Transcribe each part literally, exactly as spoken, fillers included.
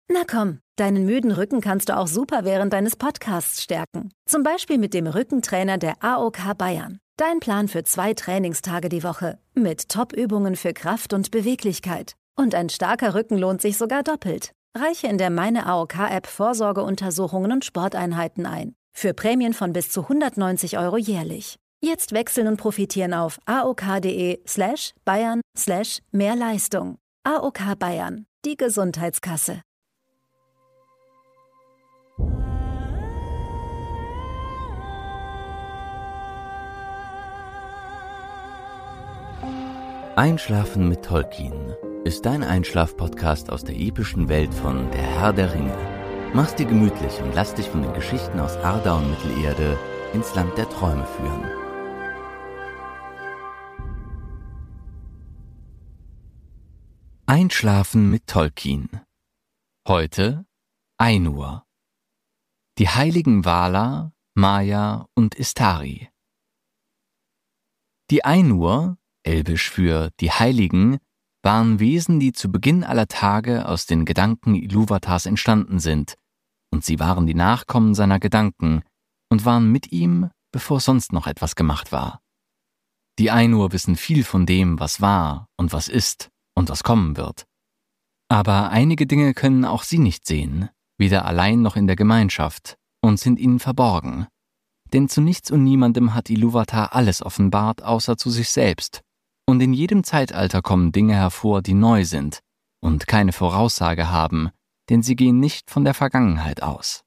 Na komm, deinen müden Rücken kannst du auch super während deines Podcasts stärken. Zum Beispiel mit dem Rückentrainer der A O K Bayern. Dein Plan für zwei Trainingstage die Woche. Mit Top-Übungen für Kraft und Beweglichkeit. Und ein starker Rücken lohnt sich sogar doppelt. Reiche in der Meine A O K-App Vorsorgeuntersuchungen und Sporteinheiten ein. Für Prämien von bis zu hundertneunzig Euro jährlich. Jetzt wechseln und profitieren auf aok.de slash Bayern slash mehr Leistung. A O K Bayern, die Gesundheitskasse. Einschlafen mit Tolkien ist dein Einschlaf-Podcast aus der epischen Welt von Der Herr der Ringe. Mach's dir gemütlich und lass dich von den Geschichten aus Arda und Mittelerde ins Land der Träume führen. Einschlafen mit Tolkien. Heute Ainur. Die heiligen Valar, Maya und Istari. Die Ainur, elbisch für die Heiligen, waren Wesen, die zu Beginn aller Tage aus den Gedanken Ilúvatars entstanden sind, und sie waren die Nachkommen seiner Gedanken und waren mit ihm, bevor sonst noch etwas gemacht war. Die Ainur wissen viel von dem, was war und was ist und was kommen wird. Aber einige Dinge können auch sie nicht sehen, weder allein noch in der Gemeinschaft, und sind ihnen verborgen. Denn zu nichts und niemandem hat Ilúvatar alles offenbart, außer zu sich selbst. Und in jedem Zeitalter kommen Dinge hervor, die neu sind und keine Voraussage haben, denn sie gehen nicht von der Vergangenheit aus.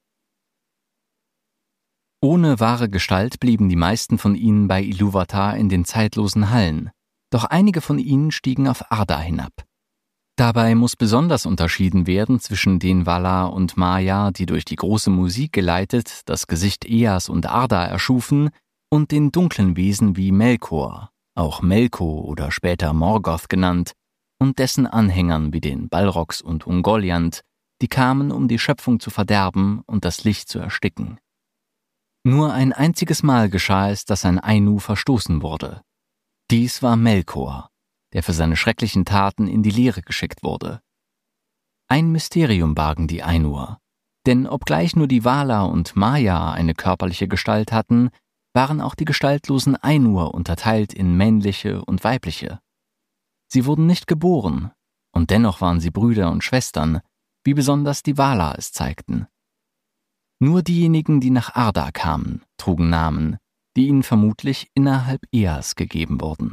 Ohne wahre Gestalt blieben die meisten von ihnen bei Ilúvatar in den zeitlosen Hallen, doch einige von ihnen stiegen auf Arda hinab. Dabei muss besonders unterschieden werden zwischen den Valar und Maya, die durch die große Musik geleitet das Gesicht Eas und Arda erschufen, und den dunklen Wesen wie Melkor, auch Melko oder später Morgoth genannt, und dessen Anhängern wie den Balrogs und Ungoliant, die kamen, um die Schöpfung zu verderben und das Licht zu ersticken. Nur ein einziges Mal geschah es, dass ein Ainu verstoßen wurde. Dies war Melkor, der für seine schrecklichen Taten in die Leere geschickt wurde. Ein Mysterium bargen die Ainur, denn obgleich nur die Valar und Maya eine körperliche Gestalt hatten, waren auch die gestaltlosen Ainur unterteilt in männliche und weibliche. Sie wurden nicht geboren, und dennoch waren sie Brüder und Schwestern, wie besonders die Valar es zeigten. Nur diejenigen, die nach Arda kamen, trugen Namen, die ihnen vermutlich innerhalb Eas gegeben wurden.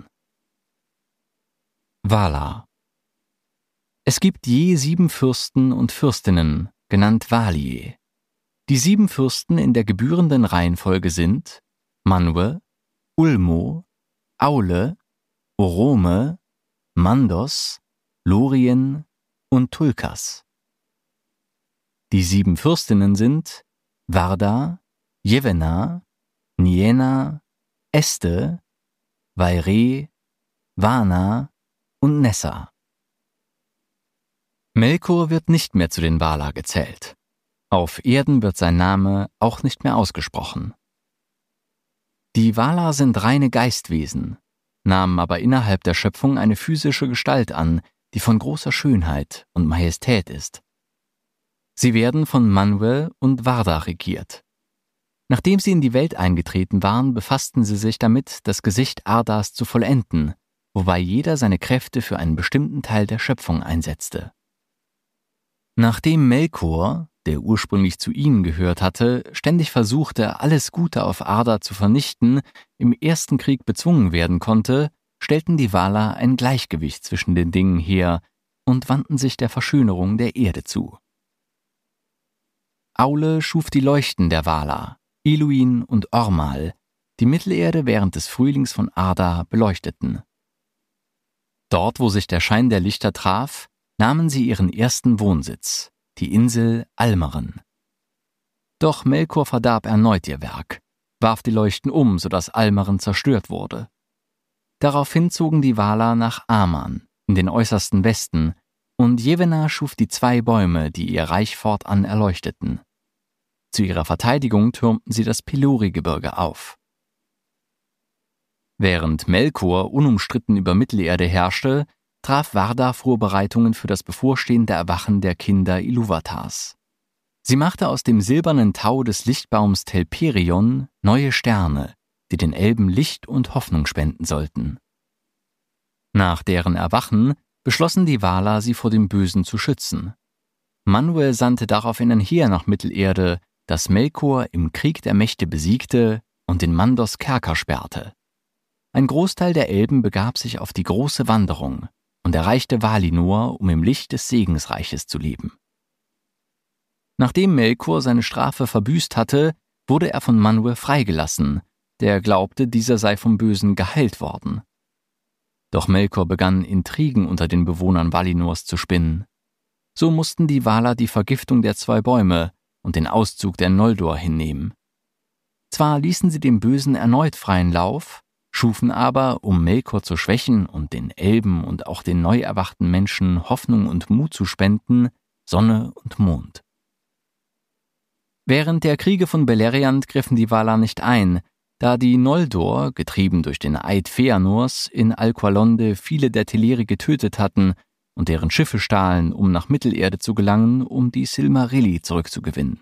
Valar. Es gibt je sieben Fürsten und Fürstinnen, genannt Valie. Die sieben Fürsten in der gebührenden Reihenfolge sind Manwë, Ulmo, Aule, Orome, Mandos, Lórien und Tulkas. Die sieben Fürstinnen sind Warda, Yevena, Niena, Este, Vairê, Vana und Nessa. Melkor wird nicht mehr zu den Valar gezählt. Auf Erden wird sein Name auch nicht mehr ausgesprochen. Die Valar sind reine Geistwesen, nahmen aber innerhalb der Schöpfung eine physische Gestalt an, die von großer Schönheit und Majestät ist. Sie werden von Manwë und Warda regiert. Nachdem sie in die Welt eingetreten waren, befassten sie sich damit, das Gesicht Ardas zu vollenden, wobei jeder seine Kräfte für einen bestimmten Teil der Schöpfung einsetzte. Nachdem Melkor, der ursprünglich zu ihnen gehört hatte, ständig versuchte, alles Gute auf Arda zu vernichten, im ersten Krieg bezwungen werden konnte, stellten die Valar ein Gleichgewicht zwischen den Dingen her und wandten sich der Verschönerung der Erde zu. Aule schuf die Leuchten der Valar, Ilúin und Ormal, die Mittelerde während des Frühlings von Arda beleuchteten. Dort, wo sich der Schein der Lichter traf, nahmen sie ihren ersten Wohnsitz, die Insel Almaren. Doch Melkor verdarb erneut ihr Werk, warf die Leuchten um, sodass Almaren zerstört wurde. Daraufhin zogen die Valar nach Aman, in den äußersten Westen, und Yevena schuf die zwei Bäume, die ihr Reich fortan erleuchteten. Zu ihrer Verteidigung türmten sie das Pelori-Gebirge auf. Während Melkor unumstritten über Mittelerde herrschte, traf Warda Vorbereitungen für das bevorstehende Erwachen der Kinder Ilúvatars. Sie machte aus dem silbernen Tau des Lichtbaums Telperion neue Sterne, die den Elben Licht und Hoffnung spenden sollten. Nach deren Erwachen beschlossen die Valar, sie vor dem Bösen zu schützen. Manwë sandte daraufhin ein Heer nach Mittelerde, das Melkor im Krieg der Mächte besiegte und in Mandos Kerker sperrte. Ein Großteil der Elben begab sich auf die große Wanderung und erreichte Valinor, um im Licht des Segensreiches zu leben. Nachdem Melkor seine Strafe verbüßt hatte, wurde er von Manwë freigelassen, der glaubte, dieser sei vom Bösen geheilt worden. Doch Melkor begann, Intrigen unter den Bewohnern Valinors zu spinnen. So mussten die Valar die Vergiftung der zwei Bäume und den Auszug der Noldor hinnehmen. Zwar ließen sie dem Bösen erneut freien Lauf, schufen aber, um Melkor zu schwächen und den Elben und auch den neu erwachten Menschen Hoffnung und Mut zu spenden, Sonne und Mond. Während der Kriege von Beleriand griffen die Valar nicht ein, da die Noldor, getrieben durch den Eid Feanors, in Alqualonde viele der Teleri getötet hatten und deren Schiffe stahlen, um nach Mittelerde zu gelangen, um die Silmarilli zurückzugewinnen.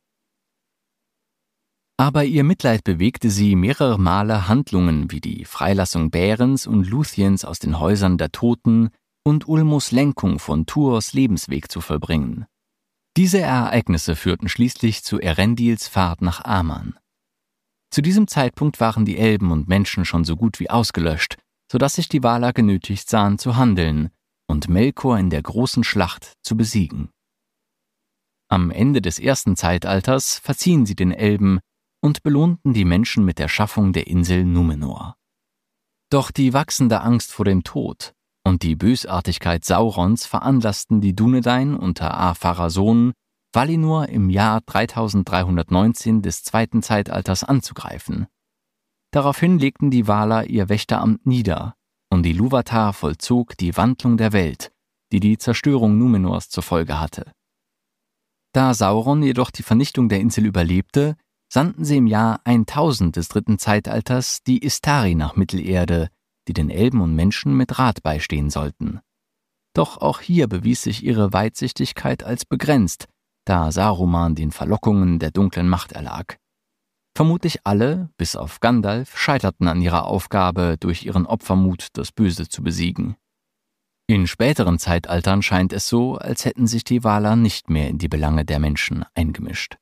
Aber ihr Mitleid bewegte sie, mehrere Male Handlungen wie die Freilassung Bärens und Lúthiens aus den Häusern der Toten und Ulmos Lenkung von Tuors Lebensweg zu vollbringen. Diese Ereignisse führten schließlich zu Erendils Fahrt nach Aman. Zu diesem Zeitpunkt waren die Elben und Menschen schon so gut wie ausgelöscht, sodass sich die Valar genötigt sahen zu handeln und Melkor in der großen Schlacht zu besiegen. Am Ende des ersten Zeitalters verziehen sie den Elben und belohnten die Menschen mit der Schaffung der Insel Númenor. Doch die wachsende Angst vor dem Tod und die Bösartigkeit Saurons veranlassten die Dúnedain unter Ar-Pharazôn, Valinor im Jahr dreitausenddreihundertneunzehn des zweiten Zeitalters anzugreifen. Daraufhin legten die Valar ihr Wächteramt nieder und Ilúvatar vollzog die Wandlung der Welt, die die Zerstörung Númenors zur Folge hatte. Da Sauron jedoch die Vernichtung der Insel überlebte, sandten sie im Jahr tausend des dritten Zeitalters die Istari nach Mittelerde, die den Elben und Menschen mit Rat beistehen sollten. Doch auch hier bewies sich ihre Weitsichtigkeit als begrenzt, da Saruman den Verlockungen der dunklen Macht erlag. Vermutlich alle, bis auf Gandalf, scheiterten an ihrer Aufgabe, durch ihren Opfermut das Böse zu besiegen. In späteren Zeitaltern scheint es so, als hätten sich die Valar nicht mehr in die Belange der Menschen eingemischt.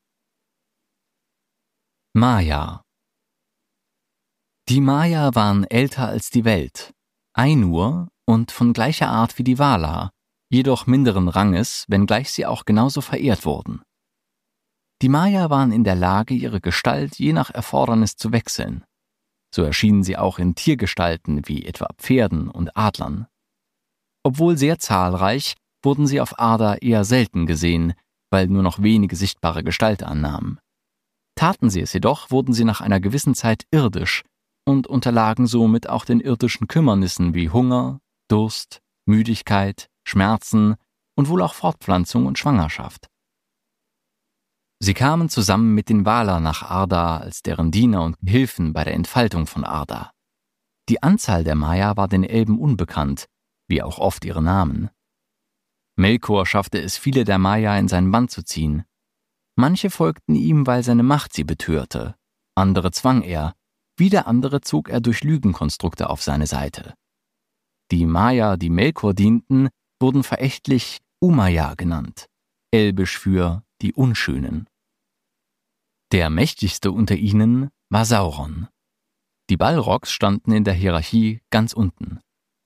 Maya. Die Maya waren älter als die Welt, Ainur und von gleicher Art wie die Valar, jedoch minderen Ranges, wenngleich sie auch genauso verehrt wurden. Die Maya waren in der Lage, ihre Gestalt je nach Erfordernis zu wechseln. So erschienen sie auch in Tiergestalten wie etwa Pferden und Adlern. Obwohl sehr zahlreich, wurden sie auf Arda eher selten gesehen, weil nur noch wenige sichtbare Gestalt annahmen. Taten sie es jedoch, wurden sie nach einer gewissen Zeit irdisch und unterlagen somit auch den irdischen Kümmernissen wie Hunger, Durst, Müdigkeit, Schmerzen und wohl auch Fortpflanzung und Schwangerschaft. Sie kamen zusammen mit den Valar nach Arda als deren Diener und Gehilfen bei der Entfaltung von Arda. Die Anzahl der Maya war den Elben unbekannt, wie auch oft ihre Namen. Melkor schaffte es, viele der Maya in seinen Bann zu ziehen. Manche folgten ihm, weil seine Macht sie betörte, andere zwang er, wieder andere zog er durch Lügenkonstrukte auf seine Seite. Die Maya, die Melkor dienten, wurden verächtlich Umaya genannt, elbisch für die Unschönen. Der mächtigste unter ihnen war Sauron. Die Balrogs standen in der Hierarchie ganz unten.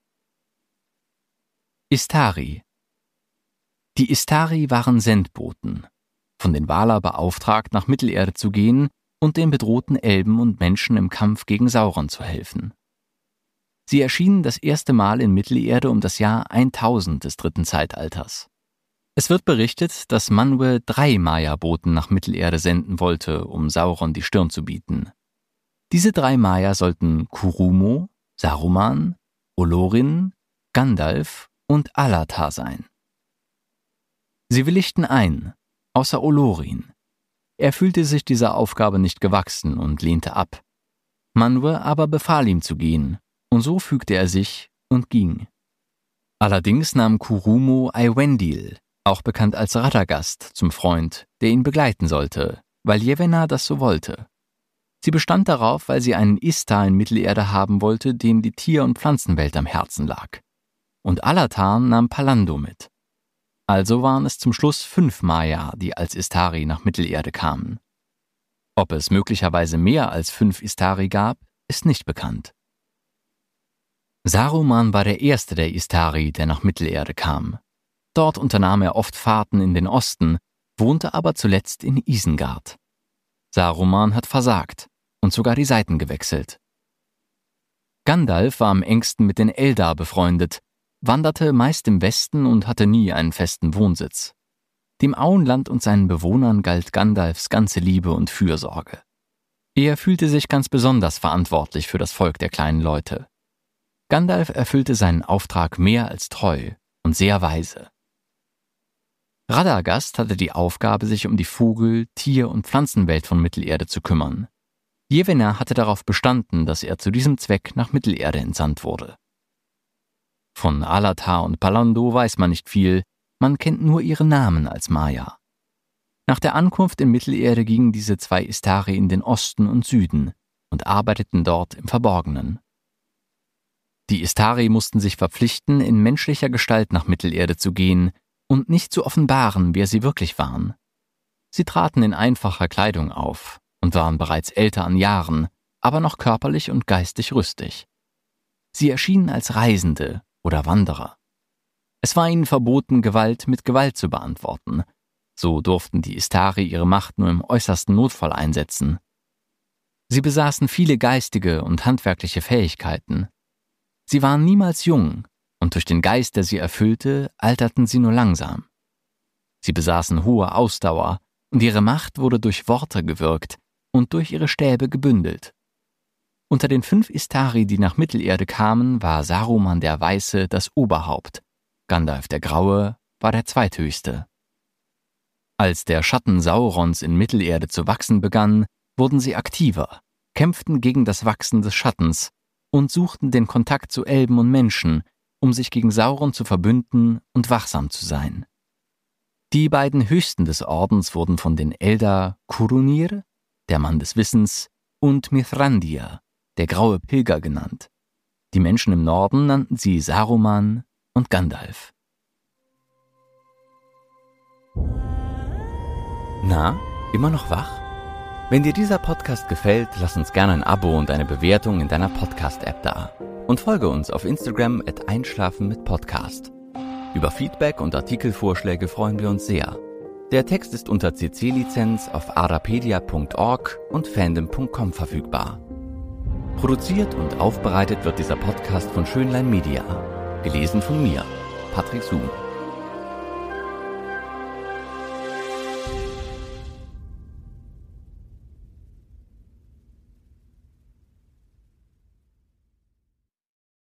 Istari. Die Istari waren Sendboten, von den Valar beauftragt, nach Mittelerde zu gehen und den bedrohten Elben und Menschen im Kampf gegen Sauron zu helfen. Sie erschienen das erste Mal in Mittelerde um das Jahr tausend des dritten Zeitalters. Es wird berichtet, dass Manwë drei Maya-Boten nach Mittelerde senden wollte, um Sauron die Stirn zu bieten. Diese drei Maya sollten Kurumo, Saruman, Olorin, Gandalf und Alatar sein. Sie willigten ein, außer Olorin. Er fühlte sich dieser Aufgabe nicht gewachsen und lehnte ab. Manwë aber befahl ihm zu gehen, und so fügte er sich und ging. Allerdings nahm Kurumo Eowendil, auch bekannt als Radagast, zum Freund, der ihn begleiten sollte, weil Yevena das so wollte. Sie bestand darauf, weil sie einen Istar in Mittelerde haben wollte, dem die Tier- und Pflanzenwelt am Herzen lag. Und Alatar nahm Pallando mit. Also waren es zum Schluss fünf Maiar, die als Istari nach Mittelerde kamen. Ob es möglicherweise mehr als fünf Istari gab, ist nicht bekannt. Saruman war der erste der Istari, der nach Mittelerde kam. Dort unternahm er oft Fahrten in den Osten, wohnte aber zuletzt in Isengard. Saruman hat versagt und sogar die Seiten gewechselt. Gandalf war am engsten mit den Eldar befreundet, wanderte meist im Westen und hatte nie einen festen Wohnsitz. Dem Auenland und seinen Bewohnern galt Gandalfs ganze Liebe und Fürsorge. Er fühlte sich ganz besonders verantwortlich für das Volk der kleinen Leute. Gandalf erfüllte seinen Auftrag mehr als treu und sehr weise. Radagast hatte die Aufgabe, sich um die Vogel-, Tier- und Pflanzenwelt von Mittelerde zu kümmern. Yevena hatte darauf bestanden, dass er zu diesem Zweck nach Mittelerde entsandt wurde. Von Alatar und Pallando weiß man nicht viel, man kennt nur ihre Namen als Maiar. Nach der Ankunft in Mittelerde gingen diese zwei Istari in den Osten und Süden und arbeiteten dort im Verborgenen. Die Istari mussten sich verpflichten, in menschlicher Gestalt nach Mittelerde zu gehen und nicht zu offenbaren, wer sie wirklich waren. Sie traten in einfacher Kleidung auf und waren bereits älter an Jahren, aber noch körperlich und geistig rüstig. Sie erschienen als Reisende oder Wanderer. Es war ihnen verboten, Gewalt mit Gewalt zu beantworten. So durften die Istari ihre Macht nur im äußersten Notfall einsetzen. Sie besaßen viele geistige und handwerkliche Fähigkeiten. Sie waren niemals jung, und durch den Geist, der sie erfüllte, alterten sie nur langsam. Sie besaßen hohe Ausdauer, und ihre Macht wurde durch Worte gewirkt und durch ihre Stäbe gebündelt. Unter den fünf Istari, die nach Mittelerde kamen, war Saruman der Weiße das Oberhaupt, Gandalf der Graue war der zweithöchste. Als der Schatten Saurons in Mittelerde zu wachsen begann, wurden sie aktiver, kämpften gegen das Wachsen des Schattens und suchten den Kontakt zu Elben und Menschen, um sich gegen Sauron zu verbünden und wachsam zu sein. Die beiden Höchsten des Ordens wurden von den Eldar Curunir, der Mann des Wissens, und Mithrandir, der graue Pilger, genannt. Die Menschen im Norden nannten sie Saruman und Gandalf. Na, immer noch wach? Wenn dir dieser Podcast gefällt, lass uns gerne ein Abo und eine Bewertung in deiner Podcast-App da. Und folge uns auf Instagram at einschlafen mit Podcast. Über Feedback und Artikelvorschläge freuen wir uns sehr. Der Text ist unter C C-Lizenz auf arapedia punkt org und fandom punkt com verfügbar. Produziert und aufbereitet wird dieser Podcast von Schönlein Media. Gelesen von mir, Patrick Suhm.